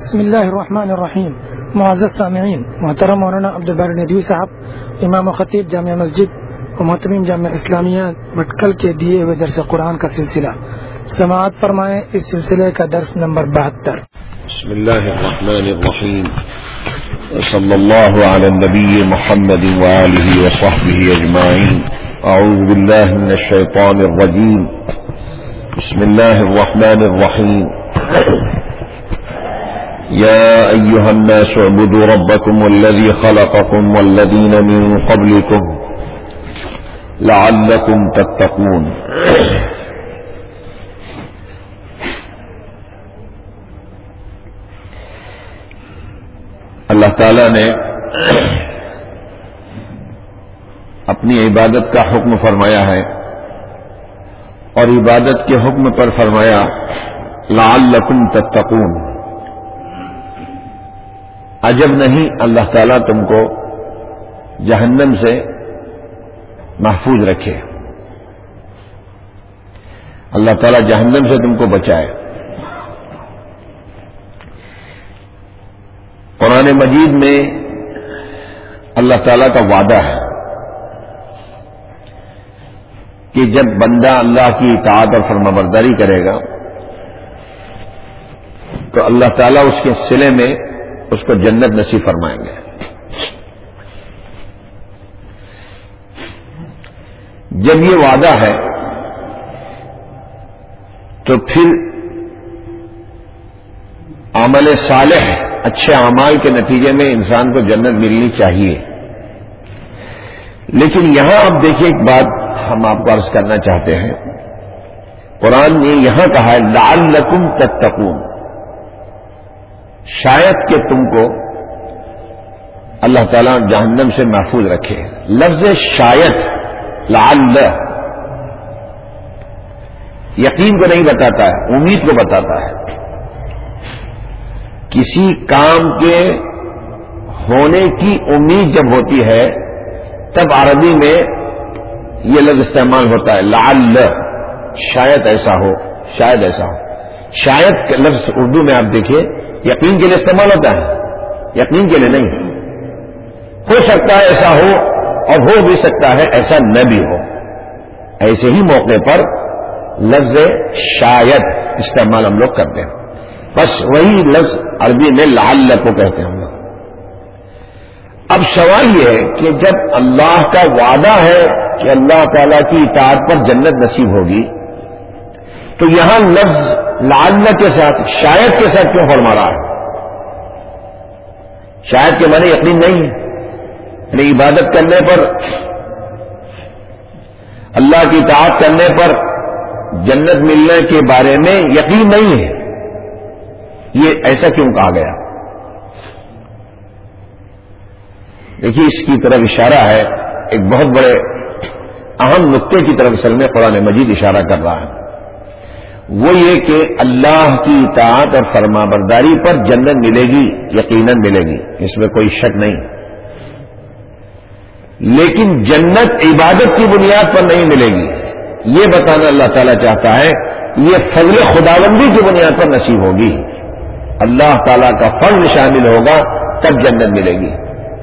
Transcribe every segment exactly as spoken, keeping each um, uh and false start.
بسم اللہ الرحمن الرحیم. معزز سامعین، محترم مولانا عبدالباری ندوی صاحب، امام و خطیب جامع مسجد و محترم جامع اسلامیہ بٹکل کے دیے ہوئے درس قرآن کا سلسلہ سماعت فرمائیں. اس سلسلے کا درس نمبر بہتر. بسم اللہ الرحمن الرحیم. صلی اللہ علی النبی محمد وآلہ وصحبہ اجمعین. اعوذ باللہ من الشیطان الرجیم. بسم اللہ الرحمن الرحیم. يا أيها الناس اعبدوا ربكم الذي خلقكم والذين من قبلكم لعلكم تتقون. اللہ تعالی نے اپنی عبادت کا حکم فرمایا ہے اور عبادت کے حکم پر فرمایا لعلكم تتقون. عجب نہیں اللہ تعالیٰ تم کو جہنم سے محفوظ رکھے، اللہ تعالیٰ جہنم سے تم کو بچائے. قرآن مجید میں اللہ تعالیٰ کا وعدہ ہے کہ جب بندہ اللہ کی اطاعت اور فرمانبرداری کرے گا تو اللہ تعالیٰ اس کے صلے میں اس کو جنت نصیب فرمائیں گے. جب یہ وعدہ ہے تو پھر عمل صالح، اچھے اعمال کے نتیجے میں انسان کو جنت ملنی چاہیے. لیکن یہاں آپ دیکھیے ایک بات ہم آپ کو عرض کرنا چاہتے ہیں. قرآن نے یہاں کہا ہے لعلکم تتقون، شاید کہ تم کو اللہ تعالیٰ جہنم سے محفوظ رکھے. لفظ شاید لعل یقین کو نہیں بتاتا ہے، امید کو بتاتا ہے. کسی کام کے ہونے کی امید جب ہوتی ہے تب عربی میں یہ لفظ استعمال ہوتا ہے لعل، شاید ایسا ہو، شاید ایسا ہو. شاید کا لفظ اردو میں آپ دیکھیے یقین کے لیے استعمال ہوتا ہے، یقین کے لیے نہیں. ہو سکتا ہے ایسا ہو اور ہو بھی سکتا ہے ایسا نہ بھی ہو. ایسے ہی موقع پر لفظ شاید استعمال ہم لوگ کرتے ہیں. بس وہی لفظ عربی میں لعل کو کہتے ہیں ہم لوگ. اب سوال یہ ہے کہ جب اللہ کا وعدہ ہے کہ اللہ تعالی کی اطاعت پر جنت نصیب ہوگی تو یہاں لفظ لعل کے ساتھ شاید کے ساتھ کیوں فرما رہا ہے؟ شاید کے معنی یقین نہیں ہے. یعنی عبادت کرنے پر، اللہ کی اطاعت کرنے پر جنت ملنے کے بارے میں یقین نہیں ہے. یہ ایسا کیوں کہا گیا؟ دیکھیے اس کی طرف اشارہ ہے، ایک بہت بڑے اہم نقطے کی طرف اصل میں قرآن مجید اشارہ کر رہا ہے. وہ یہ کہ اللہ کی اطاعت اور فرمانبرداری پر جنت ملے گی، یقیناً ملے گی، اس میں کوئی شک نہیں. لیکن جنت عبادت کی بنیاد پر نہیں ملے گی، یہ بتانا اللہ تعالیٰ چاہتا ہے. یہ فضل خداوندی کی بنیاد پر نصیب ہوگی. اللہ تعالیٰ کا فضل شامل ہوگا تب جنت ملے گی.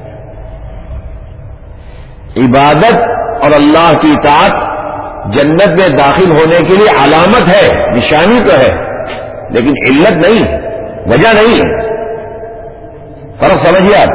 عبادت اور اللہ کی اطاعت جنت میں داخل ہونے کے لیے علامت ہے، نشانی تو ہے، لیکن علت نہیں، وجہ نہیں ہے. فرق سمجھیے آپ.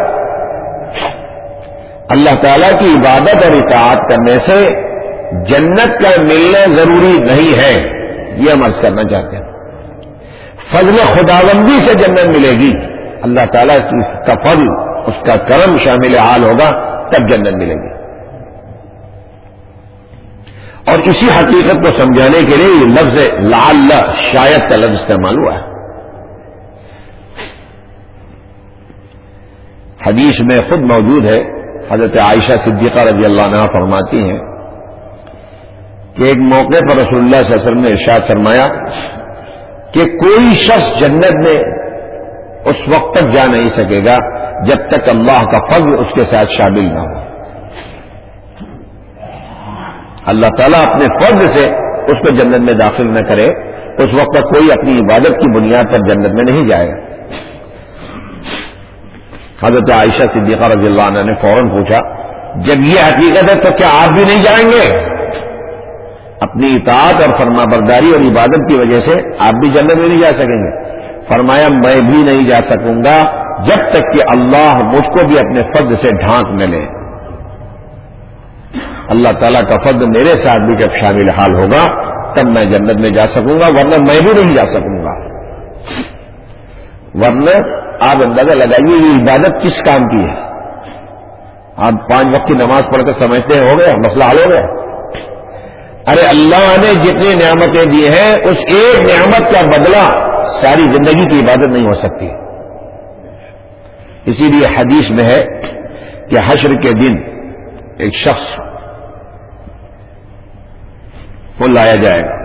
اللہ تعالیٰ کی عبادت اور اطاعت کرنے سے جنت کا ملنا ضروری نہیں ہے، یہ ہم عرض کرنا چاہتے ہیں. فضل خداوندی سے جنت ملے گی، اللہ تعالیٰ کی کا فضل، اس کا کرم شامل حال ہوگا تب جنت ملے گی. اور اسی حقیقت کو سمجھانے کے لیے یہ لفظ لعل شاید کا لفظ استعمال ہوا ہے. حدیث میں خود موجود ہے، حضرت عائشہ صدیقہ رضی اللہ عنہا فرماتی ہیں کہ ایک موقع پر رسول اللہ صلی اللہ علیہ وسلم نے ارشاد فرمایا کہ کوئی شخص جنت میں اس وقت تک جا نہیں سکے گا جب تک اللہ کا فضل اس کے ساتھ شامل نہ ہو. اللہ تعالیٰ اپنے فضل سے اس کو جنت میں داخل نہ کرے اس وقت تک کوئی اپنی عبادت کی بنیاد پر جنت میں نہیں جائے گا. حضرت عائشہ صدیقہ رضی اللہ عنہ نے فوراً پوچھا جب یہ حقیقت ہے تو کیا آپ بھی نہیں جائیں گے؟ اپنی اطاعت اور فرما برداری اور عبادت کی وجہ سے آپ بھی جنت میں نہیں جا سکیں گے؟ فرمایا میں بھی نہیں جا سکوں گا جب تک کہ اللہ مجھ کو بھی اپنے فضل سے ڈھانک نہ لے. اللہ تعالیٰ کا فضل میرے ساتھ بھی جب شامل حال ہوگا تب میں جنت میں جا سکوں گا، ورنہ میں بھی نہیں جا سکوں گا. ورنہ آپ اندازہ لگائیے یہ عبادت کس کام کی ہے؟ آپ پانچ وقت کی نماز پڑھ کر سمجھتے ہیں ہو گیا مسئلہ حل ہو گیا؟ ارے اللہ نے جتنی نعمتیں دی ہیں اس ایک نعمت کا بدلہ ساری زندگی کی عبادت نہیں ہو سکتی. اسی لیے حدیث میں ہے کہ حشر کے دن ایک شخص کو لایا جائے گا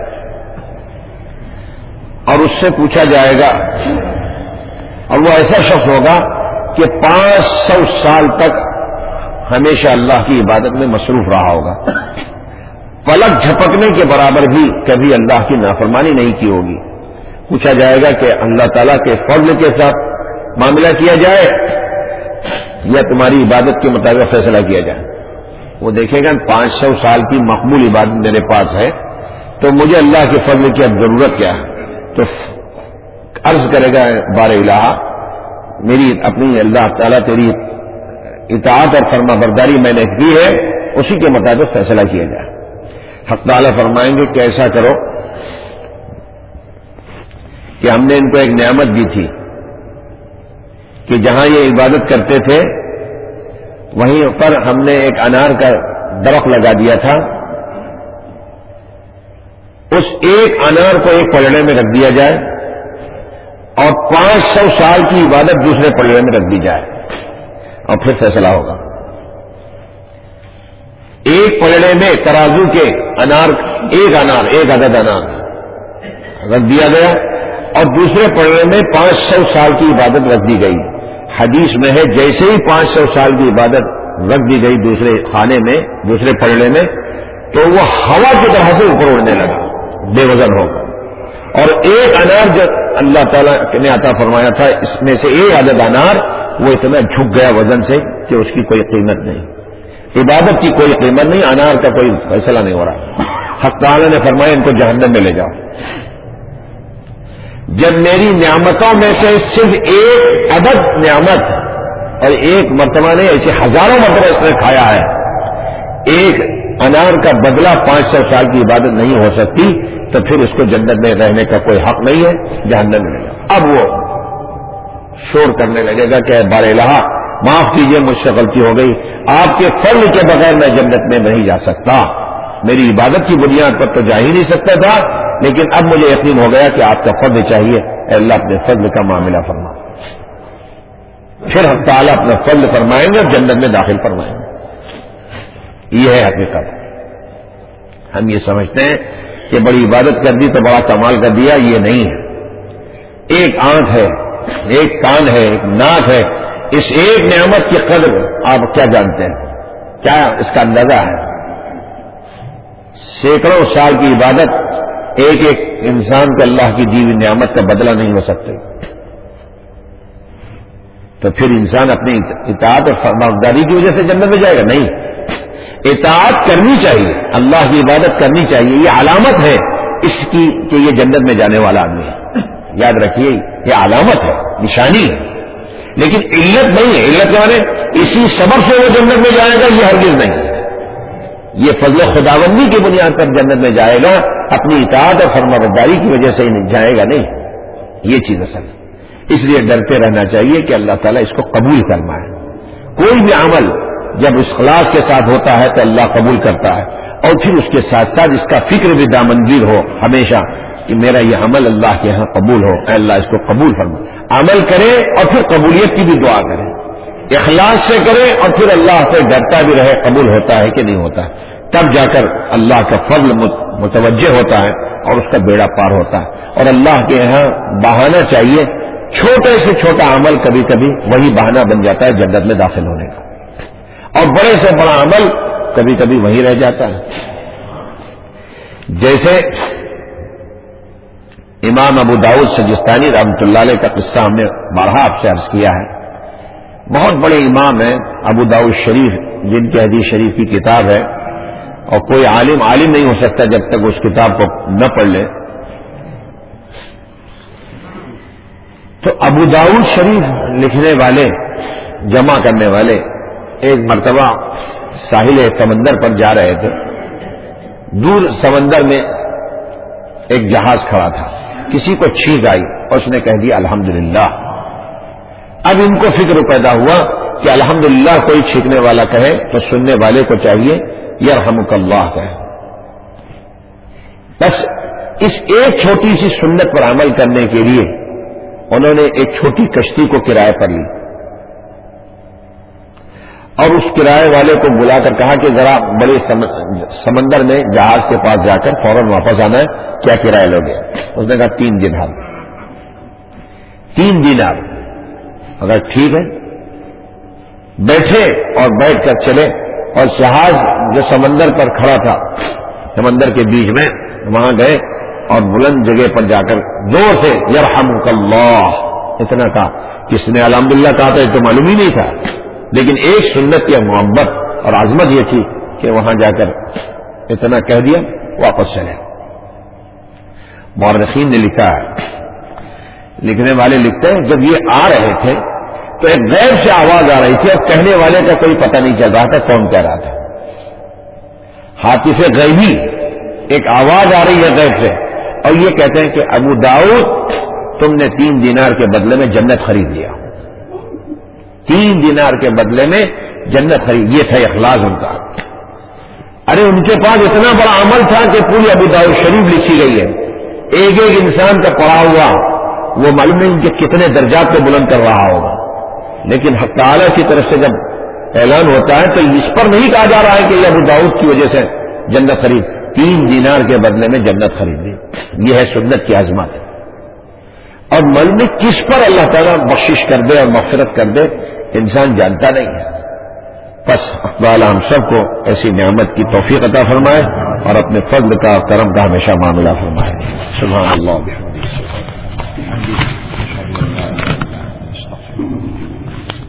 اور اس سے پوچھا جائے گا، اور وہ ایسا شخص ہوگا کہ پانچ سو سال تک ہمیشہ اللہ کی عبادت میں مصروف رہا ہوگا، پلک جھپکنے کے برابر بھی کبھی اللہ کی نافرمانی نہیں کی ہوگی. پوچھا جائے گا کہ اللہ تعالیٰ کے فضل کے ساتھ معاملہ کیا جائے یا تمہاری عبادت کے مطابق فیصلہ کیا جائے؟ وہ دیکھے گا پانچ سو سال کی مقبول عبادت میرے پاس ہے تو مجھے اللہ کے فضل کی اب ضرورت کیا ہے؟ تو عرض کرے گا بار الہ میری اپنی اللہ تعالیٰ تیری اطاعت اور فرما برداری میں نے کی ہے، اسی کے مطابق فیصلہ کیا جائے. حق تعالیٰ فرمائیں گے کہ ایسا کرو کہ ہم نے ان کو ایک نعمت دی تھی کہ جہاں یہ عبادت کرتے تھے وہیں پر ہم نے ایک انار کا درخت لگا دیا تھا، اس ایک انار کو ایک پلڑے میں رکھ دیا جائے اور پانچ سو سال کی عبادت دوسرے پلڑے میں رکھ دی جائے اور پھر فیصلہ ہوگا. ایک پلڑے میں ترازو کے انار ایک انار ایک عدد انار رکھ دیا گیا اور دوسرے پلڑے میں پانچ سو سال کی عبادت رکھ دی گئی. حدیث میں ہے جیسے ہی پانچ سو سال کی عبادت رکھ دی گئی دوسرے خانے میں دوسرے پلڑے میں تو وہ ہوا کی طرح سے اوپر اڑنے لگا، بے وزن ہو گا. اور ایک انار جو اللہ تعالیٰ نے عطا فرمایا تھا اس میں سے ایک عدد انار وہ اتنا جھک گیا وزن سے کہ اس کی کوئی قیمت نہیں، عبادت کی کوئی قیمت نہیں، انار کا کوئی فیصلہ نہیں ہو رہا. حق تعالیٰ نے فرمایا ان کو جہنم میں لے جاؤ. جب میری نعمتوں میں سے صرف ایک عدد نعمت اور ایک مرتبہ نہیں ایسے ہزاروں مرتبہ اس نے کھایا ہے، ایک انار کا بدلہ پانچ سو سال کی عبادت نہیں ہو سکتی تو پھر اس کو جنت میں رہنے کا کوئی حق نہیں ہے، جہنم میں لے جاؤ. اب وہ شور کرنے لگے گا کہ بار الہ معاف کیجئے مجھ سے غلطی ہو گئی، آپ کے فضل کے بغیر میں جنت میں نہیں جا سکتا، میری عبادت کی بنیاد پر تو جا ہی نہیں سکتا تھا، لیکن اب مجھے یقین ہو گیا کہ آپ کا فضل چاہیے، اے اللہ اپنے فضل کا معاملہ فرما. پھر ہم تعالیٰ اپنا فضل فرمائیں گے اور جنت میں داخل فرمائیں گے. یہ ہے حقیقت. ہم یہ سمجھتے ہیں کہ بڑی عبادت کر دی تو بڑا کمال کر دیا، یہ نہیں ہے. ایک آنکھ ہے، ایک کان ہے، ایک ناک ہے، اس ایک نعمت کی قدر آپ کیا جانتے ہیں؟ کیا اس کا اندازہ ہے؟ سینکڑوں سال کی عبادت ایک ایک انسان کو اللہ کی دی ہوئی نعمت کا بدلہ نہیں ہو سکتے. تو پھر انسان اپنی اطاعت اور فرمانبرداری کی وجہ سے جنت میں جائے گا؟ نہیں، اطاعت کرنی چاہیے، اللہ کی عبادت کرنی چاہیے. یہ علامت ہے اس کی کہ یہ جنت میں جانے والا آدمی ہے. یاد رکھیے یہ علامت ہے، نشانی ہے، لیکن علت نہیں ہے. علت کیا ہے؟ اسی سبب سے وہ جنت میں جائے گا، یہ ہرگز نہیں ہے. یہ فضل خداوندی کی بنیاد پر جنت میں جائے گا، اپنی اطاعت اور فرمانبرداری کی وجہ سے ہی جائے گا نہیں. یہ چیز اصل ہے. اس لیے ڈرتے رہنا چاہیے کہ اللہ تعالیٰ اس کو قبول فرمائے. کوئی بھی عمل جب اخلاص کے ساتھ ہوتا ہے تو اللہ قبول کرتا ہے، اور پھر اس کے ساتھ ساتھ اس کا فکر بھی دامنگیر ہو ہمیشہ کہ میرا یہ عمل اللہ کے ہاں قبول ہو، اے اللہ اس کو قبول فرما. عمل کرے اور پھر قبولیت کی بھی دعا کرے، اخلاص سے کرے اور پھر اللہ سے ڈرتا بھی رہے قبول ہوتا ہے کہ نہیں ہوتا ہے. تب جا کر اللہ کا فضل متوجہ ہوتا ہے اور اس کا بیڑا پار ہوتا ہے. اور اللہ کے یہاں بہانہ چاہیے، چھوٹے سے چھوٹا عمل کبھی کبھی وہی بہانہ بن جاتا ہے جنت میں داخل ہونے کا، اور بڑے سے بڑا عمل کبھی کبھی وہی رہ جاتا ہے. جیسے امام ابو داؤد سجستانی رحمۃ اللہ علیہ کا قصہ ہم نے بارہا آپ سے عرض کیا ہے بہت بڑے امام ہیں ابو داؤد شریف، جن کی حدیث شریف کی کتاب ہے، اور کوئی عالم عالم نہیں ہو سکتا جب تک اس کتاب کو نہ پڑھ لے. تو ابو داؤد شریف لکھنے والے، جمع کرنے والے، ایک مرتبہ ساحل سمندر پر جا رہے تھے. دور سمندر میں ایک جہاز کھڑا تھا، کسی کو چھینک آئی اور اس نے کہہ دیا الحمدللہ. اب ان کو فکر پیدا ہوا کہ الحمدللہ کوئی چھینکنے والا کہے تو سننے والے کو چاہیے یرحمک اللہ کہے. بس اس ایک چھوٹی سی سنت پر عمل کرنے کے لیے انہوں نے ایک چھوٹی کشتی کو کرائے پر لی اور اس کرائے والے کو بلا کر کہا کہ ذرا بڑے سمندر میں جہاز کے پاس جا کر فوراً واپس آنا ہے، کیا کرایہ لوگے؟ اس نے کہا تین دینار. تین دینار. اگر ٹھیک ہے. بیٹھے اور بیٹھ کر چلے اور جہاز جو سمندر پر کھڑا تھا، سمندر کے بیچ میں، وہاں گئے اور بلند جگہ پر جا کر زور سے یرحمک اللہ اتنا کہا. کس نے الحمدللہ کہا تھا یہ تو معلوم ہی نہیں تھا، لیکن ایک سنت یا محبت اور عظمت یہ تھی کہ وہاں جا کر اتنا کہہ دیا، واپس چلے. مورخین نے لکھا ہے، لکھنے والے لکھتے ہیں جب یہ آ رہے تھے تو ایک غیر سے آواز آ رہی تھی اور کہنے والے کا کوئی پتہ نہیں چل رہا تھا کون کہہ رہا تھا. حاطف غیبی ایک آواز آ رہی ہے غیب سے اور یہ کہتے ہیں کہ ابو داؤد تم نے تین دینار کے بدلے میں جنت خرید لیا. تین دینار کے بدلے میں جنت خرید. یہ تھا اخلاص ان کا. ارے ان کے پاس اتنا بڑا عمل تھا کہ پوری ابو داؤد شریف لکھی گئی ہے. ایک ایک انسان کا پڑھا ہوا وہ معلوم نہیں کہ کتنے درجات کو بلند کر رہا ہوگا، لیکن حق تعالی کی طرف سے جب اعلان ہوتا ہے تو اس پر نہیں کہا جا رہا ہے کہ یہ ابو داؤد کی وجہ سے جنت خرید. تین دینار کے بدلے میں جنت خرید لی. یہ ہے سنت کی عظمت. اور معلوم نہیں کس پر اللہ تعالیٰ بخشش کر دے اور مغفرت کر دے انسان جانتا نہیں ہے. بس اللہ ہم سب کو ایسی نعمت کی توفیق عطا فرمائے اور اپنے فضل کا کرم کا ہمیشہ معاملہ فرمائے. سبحان اللہ.